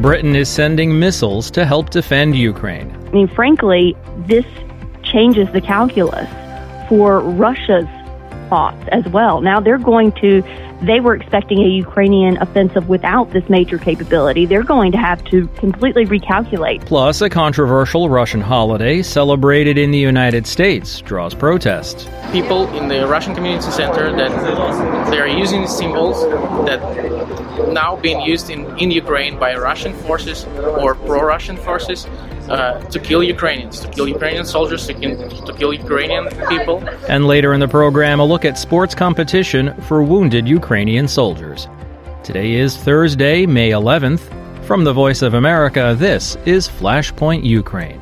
Britain is sending missiles to help defend Ukraine. I mean, frankly, this changes the calculus for Russia's thoughts as well. Now they were expecting a Ukrainian offensive without this major capability. They're going to have to completely recalculate. Plus, a controversial Russian holiday celebrated in the United States draws protests. People in the Russian community center that they are using symbols that now being used in Ukraine by Russian forces or pro-Russian forces to kill Ukrainians, to kill Ukrainian soldiers, to kill Ukrainian people. And later in the program, a look at sports competition for wounded Ukrainian soldiers. Today is Thursday, May 11th. From the Voice of America, this is Flashpoint Ukraine.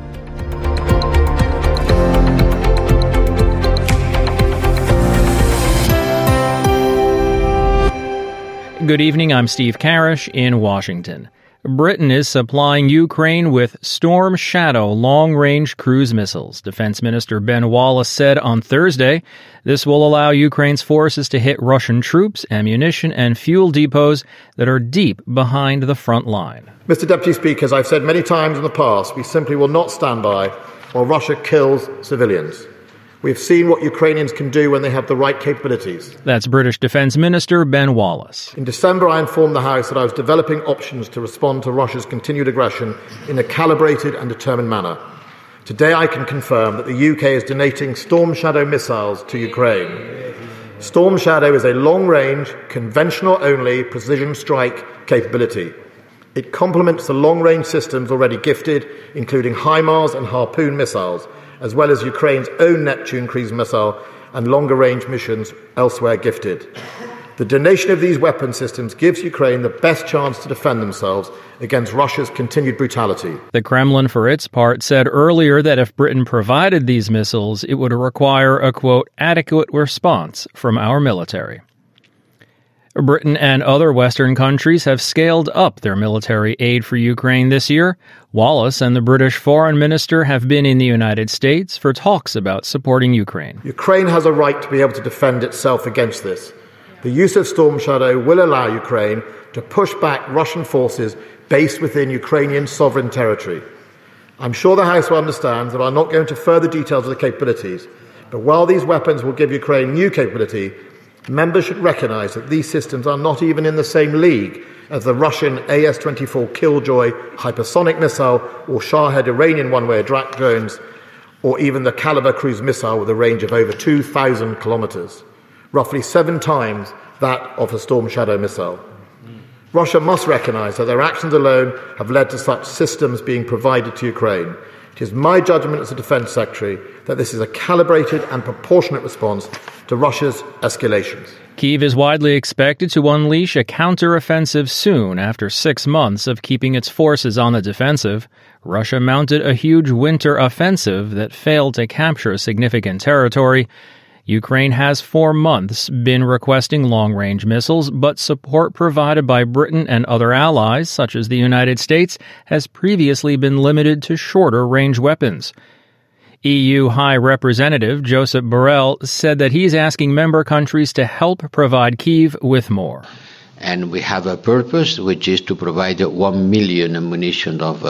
Good evening, I'm Steve Karish in Washington. Britain is supplying Ukraine with Storm Shadow long-range cruise missiles. Defense Minister Ben Wallace said on Thursday this will allow Ukraine's forces to hit Russian troops, ammunition, and fuel depots that are deep behind the front line. Mr. Deputy Speaker, as I've said many times in the past, we simply will not stand by while Russia kills civilians. We've seen what Ukrainians can do when they have the right capabilities. That's British Defense Minister Ben Wallace. In December, I informed the House that I was developing options to respond to Russia's continued aggression in a calibrated and determined manner. Today, I can confirm that the UK is donating Storm Shadow missiles to Ukraine. Storm Shadow is a long-range, conventional-only precision strike capability. It complements the long-range systems already gifted, including HIMARS and Harpoon missiles, as well as Ukraine's own Neptune cruise missile and longer-range missions elsewhere gifted. The donation of these weapon systems gives Ukraine the best chance to defend themselves against Russia's continued brutality. The Kremlin, for its part, said earlier that if Britain provided these missiles, it would require a, quote, adequate response from our military. Britain and other Western countries have scaled up their military aid for Ukraine this year. Wallace and the British Foreign Minister have been in the United States for talks about supporting Ukraine. Ukraine has a right to be able to defend itself against this. The use of Storm Shadow will allow Ukraine to push back Russian forces based within Ukrainian sovereign territory. I'm sure the House will understand that I'm not going into further details of the capabilities, but while these weapons will give Ukraine new capability, members should recognise that these systems are not even in the same league as the Russian AS-24 Killjoy hypersonic missile or Shahed Iranian one-way attack drones, or even the Kalibr cruise missile with a range of over 2,000 kilometres, roughly 7 times that of a Storm Shadow missile. Russia must recognise that their actions alone have led to such systems being provided to Ukraine. It is my judgment as the Defence Secretary that this is a calibrated and proportionate response to Russia's escalations. Kyiv is widely expected to unleash a counter-offensive soon after 6 months of keeping its forces on the defensive. Russia mounted a huge winter offensive that failed to capture significant territory. Ukraine has for months been requesting long-range missiles, but support provided by Britain and other allies, such as the United States, has previously been limited to shorter-range weapons. EU High Representative Josep Borrell said that he's asking member countries to help provide Kyiv with more. And we have a purpose, which is to provide 1 million ammunition of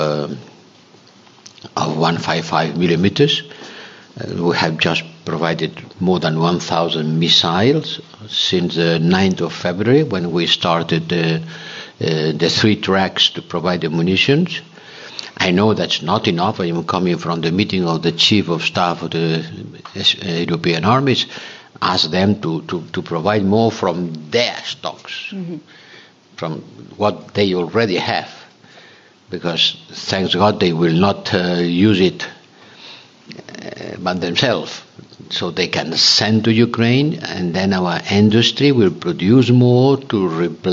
155 millimeters. We have just provided more than 1,000 missiles since the 9th of February, when we started the 3 tracks to provide the munitions. I know that's not enough. I'm coming from the meeting of the Chief of Staff of the European armies, ask them to provide more from their stocks, from what they already have, because thanks God they will not use it by themselves. So they can send to Ukraine, and then our industry will produce more to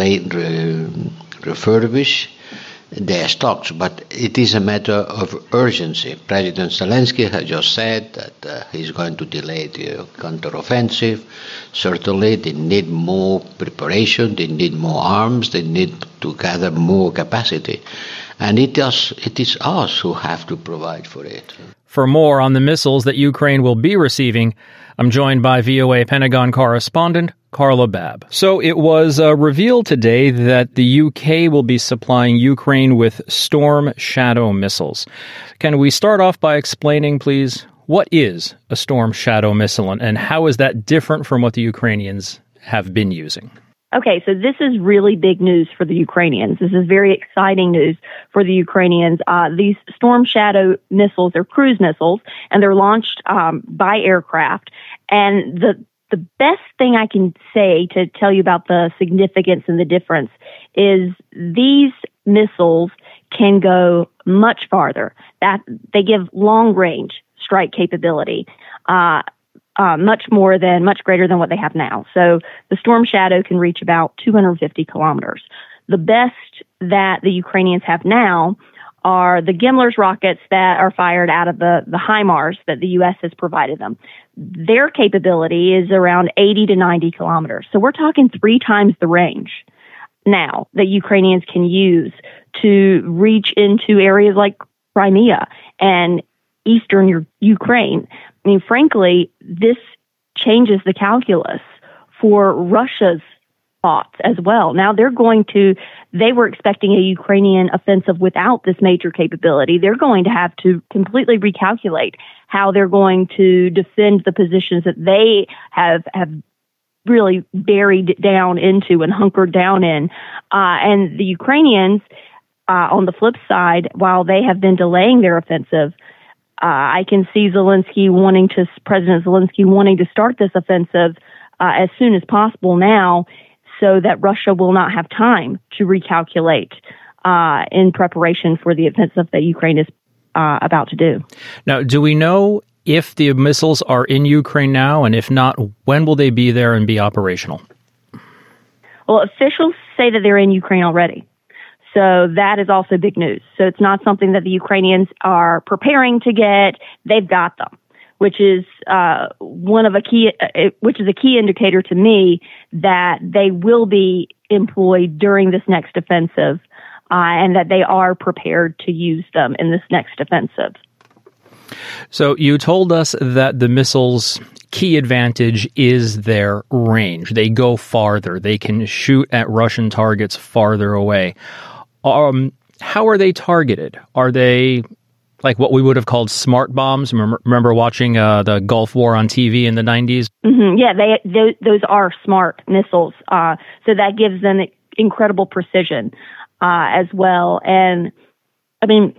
refurbish their stocks. But it is a matter of urgency. President Zelensky has just said that he's going to delay the counteroffensive. Certainly, they need more preparation, they need more arms, they need to gather more capacity. And it is us who have to provide for it. For more on the missiles that Ukraine will be receiving, I'm joined by VOA Pentagon correspondent Carla Babb. So it was revealed today that the UK will be supplying Ukraine with Storm Shadow missiles. Can we start off by explaining, please, what is a Storm Shadow missile and how is that different from what the Ukrainians have been using? Okay, so this is really big news for the Ukrainians. This is very exciting news for the Ukrainians. These Storm Shadow missiles are cruise missiles, and they're launched by aircraft. And the best thing I can say to tell you about the significance and the difference is these missiles can go much farther. That they give long-range strike capability. Much greater than what they have now. So the Storm Shadow can reach about 250 kilometers. The best that the Ukrainians have now are the Gimlers rockets that are fired out of the HIMARS that the U.S. has provided them. Their capability is around 80 to 90 kilometers. So we're talking 3 times the range now that Ukrainians can use to reach into areas like Crimea and eastern Ukraine. I mean, frankly, this changes the calculus for Russia's thoughts as well. Now they were expecting a Ukrainian offensive without this major capability. They're going to have to completely recalculate how they're going to defend the positions that they have really buried down into and hunkered down in. And the Ukrainians, on the flip side, while they have been delaying their offensive, I can see President Zelensky wanting to start this offensive as soon as possible now so that Russia will not have time to recalculate in preparation for the offensive that Ukraine is about to do. Now, do we know if the missiles are in Ukraine now? And if not, when will they be there and be operational? Well, officials say that they're in Ukraine already. So that is also big news. So it's not something that the Ukrainians are preparing to get. They've got them, which is a key indicator to me that they will be employed during this next offensive, and that they are prepared to use them in this next offensive. So you told us that the missiles' key advantage is their range. They go farther. They can shoot at Russian targets farther away. How are they targeted? Are they like what we would have called smart bombs? Remember watching the Gulf War on TV in the 90s? Mm-hmm. Yeah, those are smart missiles. So that gives them incredible precision as well. And I mean,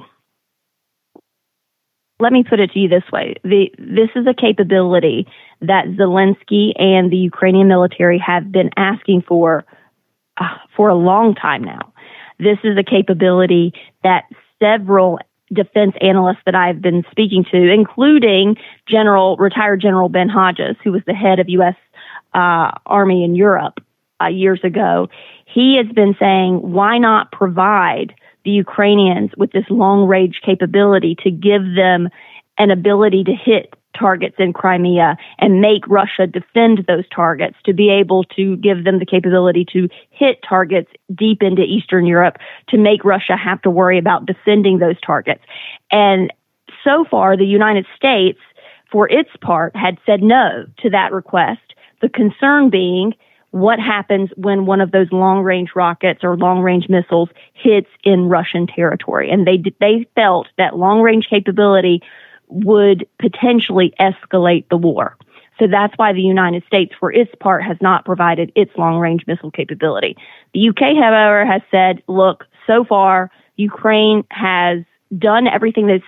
let me put it to you this way. This is a capability that Zelensky and the Ukrainian military have been asking for a long time now. This is a capability that several defense analysts that I've been speaking to, including retired General Ben Hodges, who was the head of U.S. Army in Europe years ago, he has been saying, why not provide the Ukrainians with this long-range capability to give them an ability to hit targets in Crimea and make Russia defend those targets, to be able to give them the capability to hit targets deep into Eastern Europe, to make Russia have to worry about defending those targets. And so far, the United States, for its part, had said no to that request. The concern being what happens when one of those long-range rockets or long-range missiles hits in Russian territory. And they felt that long-range capability would potentially escalate the war. So that's why the United States, for its part, has not provided its long-range missile capability. The UK, however, has said, look, so far, Ukraine has done everything they've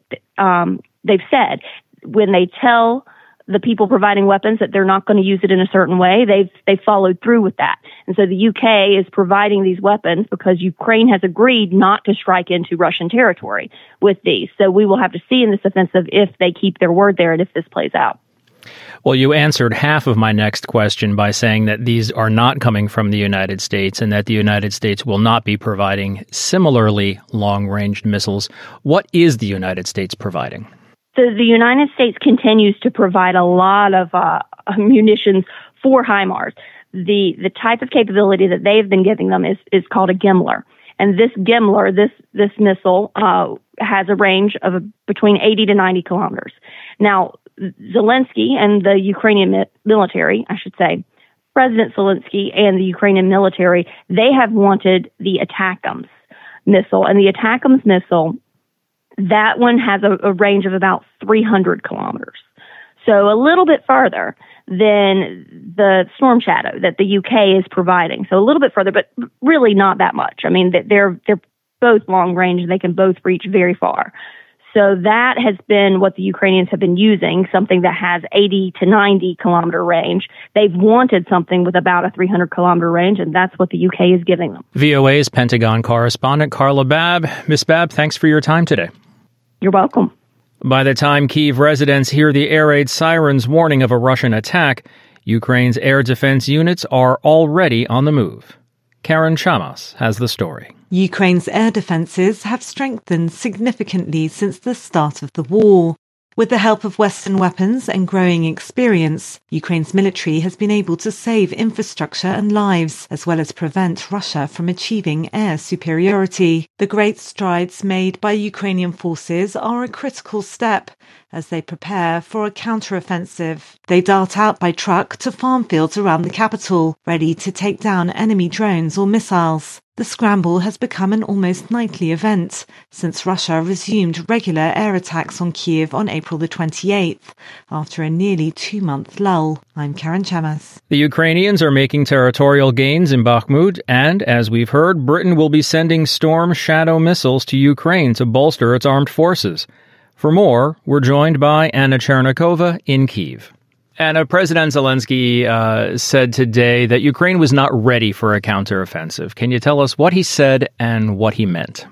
said. When they tell the people providing weapons that they're not going to use it in a certain way, they've followed through with that. And so the UK is providing these weapons because Ukraine has agreed not to strike into Russian territory with these. So we will have to see in this offensive if they keep their word there and if this plays out. Well, you answered half of my next question by saying that these are not coming from the United States and that the United States will not be providing similarly long-range missiles. What is the United States providing? So the United States continues to provide a lot of munitions for HIMARS. The type of capability that they've been giving them is called a Gimler. And this Gimler, this missile, has a range of between 80 to 90 kilometers. Now, Zelensky and the Ukrainian military, I should say, President Zelensky and the Ukrainian military, they have wanted the ATACMS missile. And the ATACMS missile, that one has a range of about 300 kilometers. So a little bit farther than the Storm Shadow that the UK is providing. So a little bit further, but really not that much. I mean, they're both long range and they can both reach very far. So that has been what the Ukrainians have been using, something that has 80 to 90 kilometer range. They've wanted something with about a 300 kilometer range, and that's what the UK is giving them. VOA's Pentagon correspondent Carla Babb. Miss Babb, thanks for your time today. You're welcome. By the time Kyiv residents hear the air raid sirens warning of a Russian attack, Ukraine's air defense units are already on the move. Karen Chamas has the story. Ukraine's air defences have strengthened significantly since the start of the war. With the help of Western weapons and growing experience, Ukraine's military has been able to save infrastructure and lives, as well as prevent Russia from achieving air superiority. The great strides made by Ukrainian forces are a critical step as they prepare for a counter-offensive. They dart out by truck to farm fields around the capital, ready to take down enemy drones or missiles. The scramble has become an almost nightly event since Russia resumed regular air attacks on Kyiv on April the 28th, after a nearly 2-month lull. I'm Karen Chamas. The Ukrainians are making territorial gains in Bakhmut, and, as we've heard, Britain will be sending Storm Shadow missiles to Ukraine to bolster its armed forces. For more, we're joined by Anna Chernikova in Kyiv. Anna, President Zelensky said today that Ukraine was not ready for a counteroffensive. Can you tell us what he said and what he meant?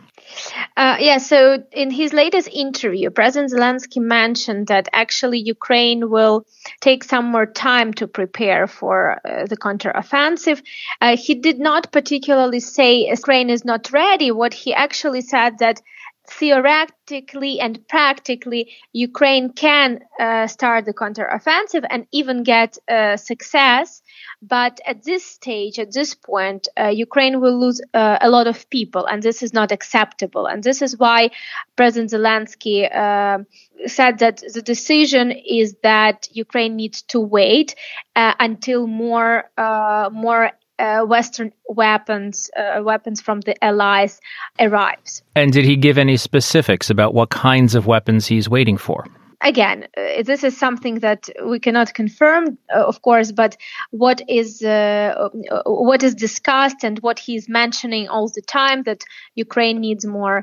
So in his latest interview, President Zelensky mentioned that actually Ukraine will take some more time to prepare for the counteroffensive. He did not particularly say Ukraine is not ready. What he actually said that theoretically and practically, Ukraine can start the counteroffensive and even get success. But at this stage, at this point, Ukraine will lose a lot of people, and this is not acceptable. And this is why President Zelensky said that the decision is that Ukraine needs to wait until more Western weapons from the allies arrives. And did he give any specifics about what kinds of weapons he's waiting for? Again, this is something that we cannot confirm, of course, but what is discussed and what he's mentioning all the time, that Ukraine needs more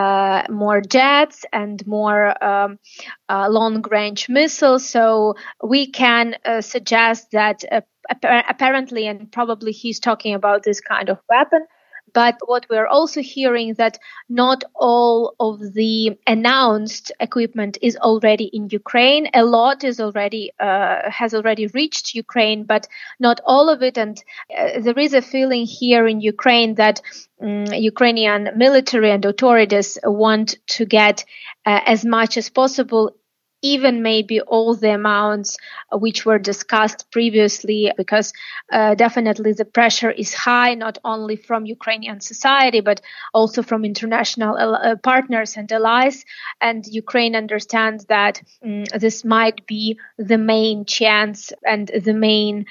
jets and more long-range missiles. So we can suggest that apparently, and probably he's talking about this kind of weapon. But what we're also hearing that not all of the announced equipment is already in Ukraine. A lot is has already reached Ukraine, but not all of it. And there is a feeling here in Ukraine that Ukrainian military and authorities want to get as much as possible, even maybe all the amounts which were discussed previously, because definitely the pressure is high, not only from Ukrainian society, but also from international partners and allies. And Ukraine understands that this might be the main chance and the main,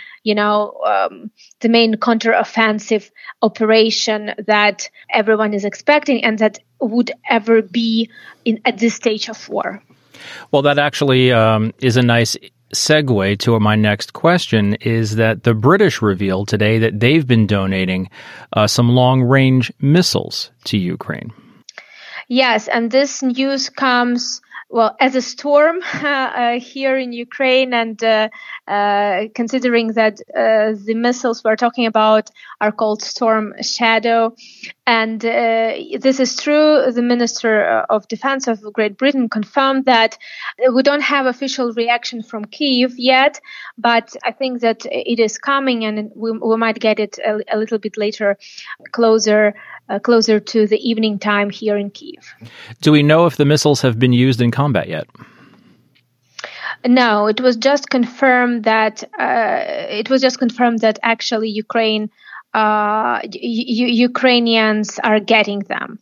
the main counteroffensive operation that everyone is expecting and that would ever be at this stage of war. Well, that actually is a nice segue to my next question, is that the British revealed today that they've been donating some long-range missiles to Ukraine. Yes, and this news comes, as a storm here in Ukraine, and considering that the missiles we're talking about are called Storm Shadow. And this is true. The Minister of Defense of Great Britain confirmed that. We don't have official reaction from Kyiv yet, but I think that it is coming, and we might get it a little bit later, closer to the evening time here in Kyiv. Do we know if the missiles have been used in combat yet? No, it was just confirmed that actually Ukraine Ukrainians are getting them.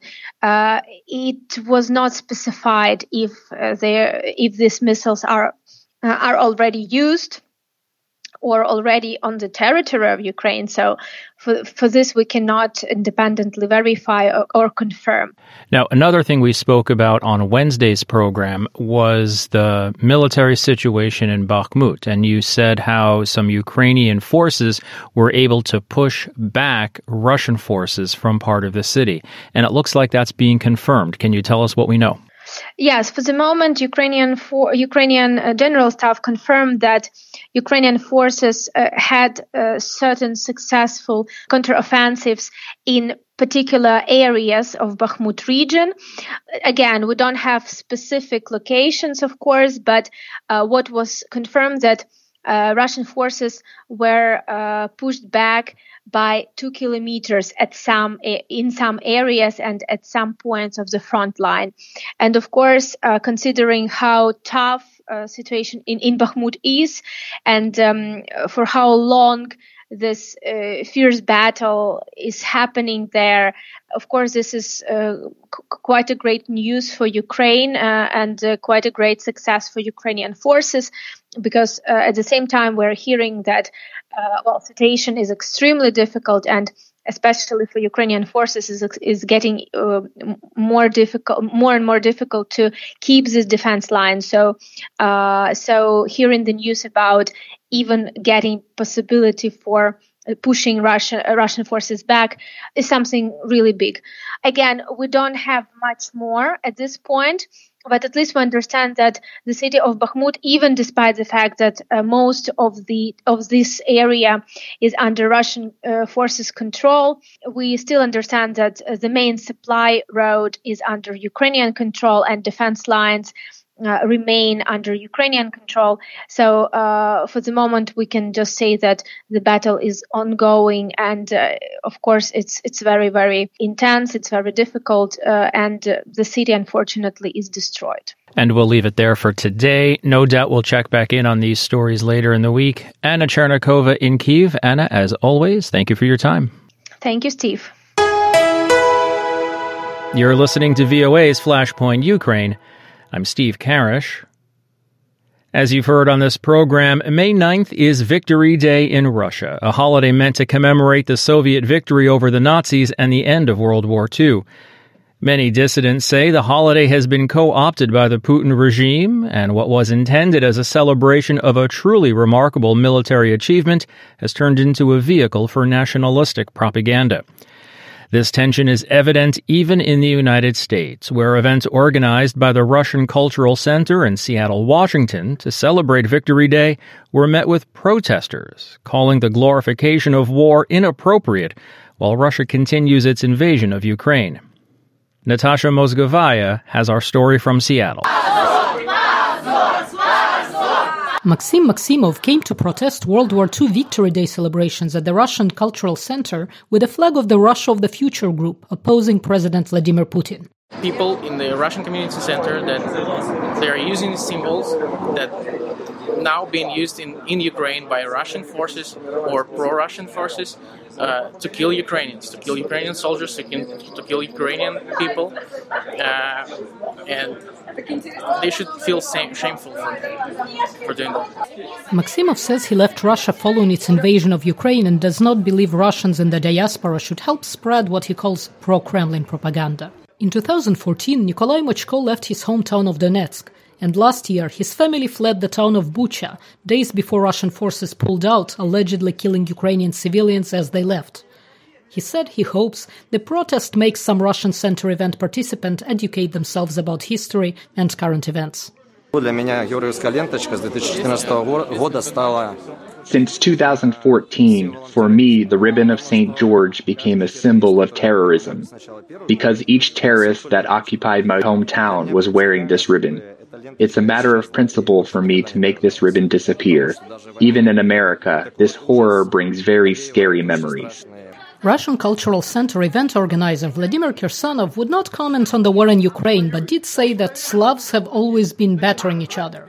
It was not specified if these missiles are already used or already on the territory of Ukraine. So for this, we cannot independently verify or confirm. Now, another thing we spoke about on Wednesday's program was the military situation in Bakhmut. And you said how some Ukrainian forces were able to push back Russian forces from part of the city. And it looks like that's being confirmed. Can you tell us what we know? Yes, for the moment, Ukrainian General Staff confirmed that Ukrainian forces had certain successful counteroffensives in particular areas of Bakhmut region. Again, we don't have specific locations, of course, but what was confirmed that Russian forces were pushed back by 2 kilometers in some areas and at some points of the front line. And of course, considering how tough situation in Bakhmut is and for how long this fierce battle is happening there, of course, this is quite a great news for Ukraine and quite a great success for Ukrainian forces, because at the same time we're hearing that situation is extremely difficult, and especially for Ukrainian forces is getting more and more difficult to keep this defense line. So hearing the news about even getting possibility for pushing Russian forces back is something really big. Again, we don't have much more at this point, but at least we understand that the city of Bakhmut, even despite the fact that most of this area is under Russian forces' control, we still understand that the main supply road is under Ukrainian control and defense lines remain under Ukrainian control. So for the moment, we can just say that the battle is ongoing, and of course, it's very, very intense. It's very difficult, and the city, unfortunately, is destroyed. And we'll leave it there for today. No doubt we'll check back in on these stories later in the week. Anna Chernikova in Kyiv. Anna, as always, thank you for your time. Thank you, Steve. You're listening to VOA's Flashpoint Ukraine. I'm Steve Karish. As you've heard on this program, May 9th is Victory Day in Russia, a holiday meant to commemorate the Soviet victory over the Nazis and the end of World War II. Many dissidents say the holiday has been co-opted by the Putin regime, and what was intended as a celebration of a truly remarkable military achievement has turned into a vehicle for nationalistic propaganda. This tension is evident even in the United States, where events organized by the Russian Cultural Center in Seattle, Washington, to celebrate Victory Day were met with protesters, calling the glorification of war inappropriate while Russia continues its invasion of Ukraine. Natasha Mozgovaya has our story from Seattle. Maxim Maximov came to protest World War II Victory Day celebrations at the Russian Cultural Center with a flag of the Russia of the Future group opposing President Vladimir Putin. People in the Russian Community Center that they are using symbols that now being used in Ukraine by Russian forces or pro-Russian forces to kill Ukrainians, to kill Ukrainian soldiers, to kill Ukrainian people, and they should feel shameful for doing that. Maximov says he left Russia following its invasion of Ukraine and does not believe Russians in the diaspora should help spread what he calls pro-Kremlin propaganda. In 2014, Nikolai Mochko left his hometown of Donetsk, and last year his family fled the town of Bucha, days before Russian forces pulled out, allegedly killing Ukrainian civilians as they left. He said he hopes the protest makes some Russian Center event participants educate themselves about history and current events. Since 2014, for me, the ribbon of St. George became a symbol of terrorism, because each terrorist that occupied my hometown was wearing this ribbon. It's a matter of principle for me to make this ribbon disappear. Even in America, this horror brings very scary memories. Russian Cultural Center event organizer Vladimir Kirsanov would not comment on the war in Ukraine, but did say that Slavs have always been battering each other.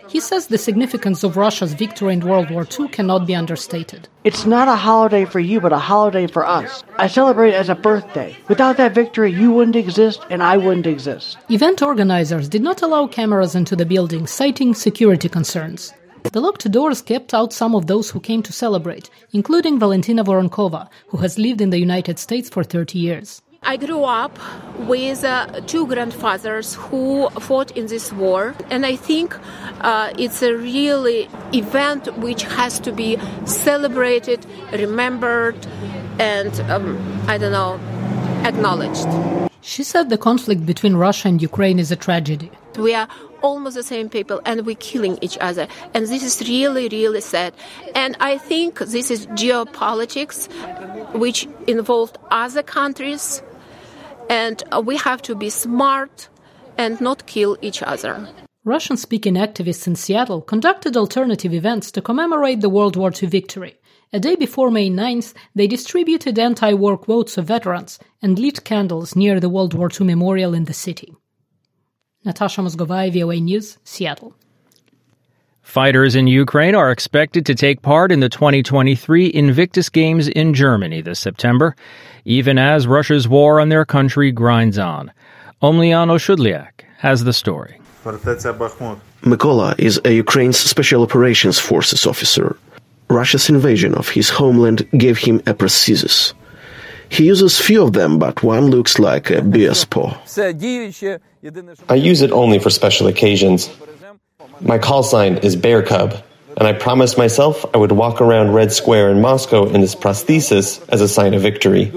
He says the significance of Russia's victory in World War II cannot be understated. It's not a holiday for you, but a holiday for us. I celebrate it as a birthday. Without that victory, you wouldn't exist and I wouldn't exist. Event organizers did not allow cameras into the building, citing security concerns. The locked doors kept out some of those who came to celebrate, including Valentina Voronkova, who has lived in the United States for 30 years. I grew up with two grandfathers who fought in this war, and I think it's a really event which has to be celebrated, remembered, and, acknowledged. She said the conflict between Russia and Ukraine is a tragedy. We are almost the same people, and we're killing each other. And this is really, really sad. And I think this is geopolitics, which involved other countries. And we have to be smart and not kill each other. Russian-speaking activists in Seattle conducted alternative events to commemorate the World War II victory. A day before May 9th, they distributed anti-war quotes of veterans and lit candles near the World War II memorial in the city. Natasha Mozgovaya, VOA News, Seattle. Fighters in Ukraine are expected to take part in the 2023 Invictus Games in Germany this September, even as Russia's war on their country grinds on. Omlyano Shudliak has the story. Mykola is a Ukraine's Special Operations Forces officer. Russia's invasion of his homeland gave him a prosthesis. He uses few of them, but one looks like a bear's paw. I use it only for special occasions. My call sign is Bear Cub, and I promised myself I would walk around Red Square in Moscow in this prosthesis as a sign of victory.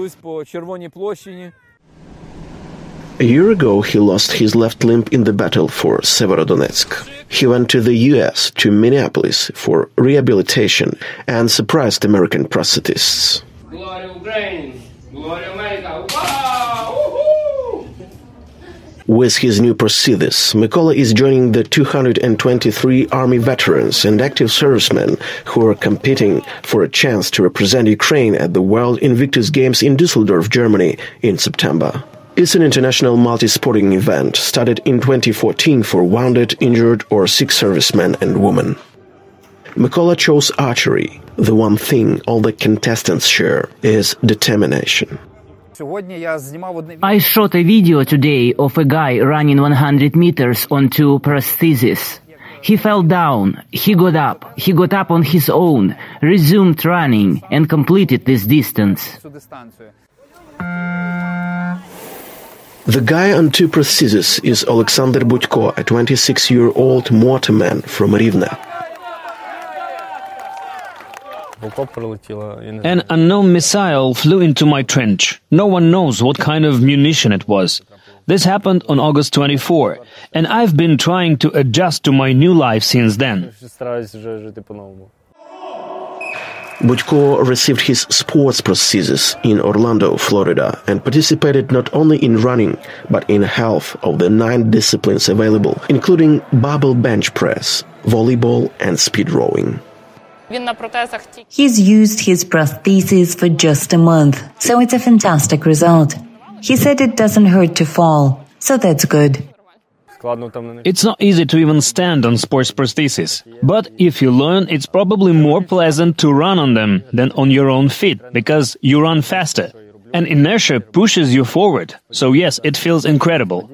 A year ago, he lost his left limb in the battle for Severodonetsk. He went to the U.S., to Minneapolis, for rehabilitation and surprised American prosthetists. With his new prosthesis, Mykola is joining the 223 Army veterans and active servicemen who are competing for a chance to represent Ukraine at the World Invictus Games in Düsseldorf, Germany, in September. It's an international multi-sporting event started in 2014 for wounded, injured, or sick servicemen and women. Mykola chose archery. The one thing all the contestants share is determination. I shot a video today of a guy running 100 meters on two prostheses. He fell down, he got up on his own, resumed running, and completed this distance. The guy on two prostheses is Alexander Budko, a 26-year-old mortarman from Rivne. An unknown missile flew into my trench. No one knows what kind of munition it was. This happened on August 24, and I've been trying to adjust to my new life since then. Budko received his sports prosthesis in Orlando, Florida, and participated not only in running, but in half of the 9 disciplines available, including barbell bench press, volleyball, and speed rowing. He's used his prosthesis for just a month, so it's a fantastic result. He said it doesn't hurt to fall, so that's good. It's not easy to even stand on sports prostheses, but if you learn, it's probably more pleasant to run on them than on your own feet, because you run faster, and inertia pushes you forward. So yes, it feels incredible.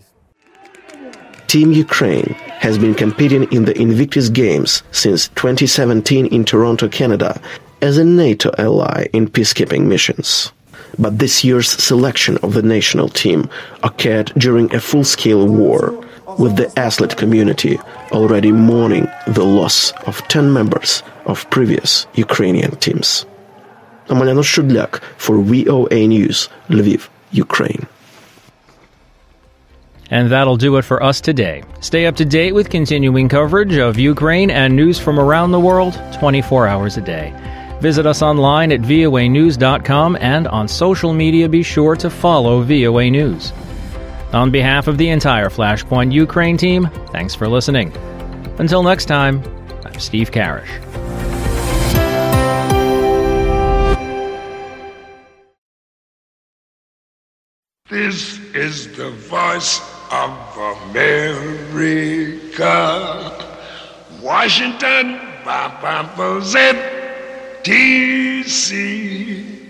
Team Ukraine has been competing in the Invictus Games since 2017 in Toronto, Canada, as a NATO ally in peacekeeping missions. But this year's selection of the national team occurred during a full-scale war, with the athlete community already mourning the loss of 10 members of previous Ukrainian teams. Omlyano Shudliak for VOA News, Lviv, Ukraine. And that'll do it for us today. Stay up to date with continuing coverage of Ukraine and news from around the world 24 hours a day. Visit us online at voanews.com, and on social media be sure to follow VOA News. On behalf of the entire Flashpoint Ukraine team, thanks for listening. Until next time, I'm Steve Karish. This is the voice of America. Washington, ZTC.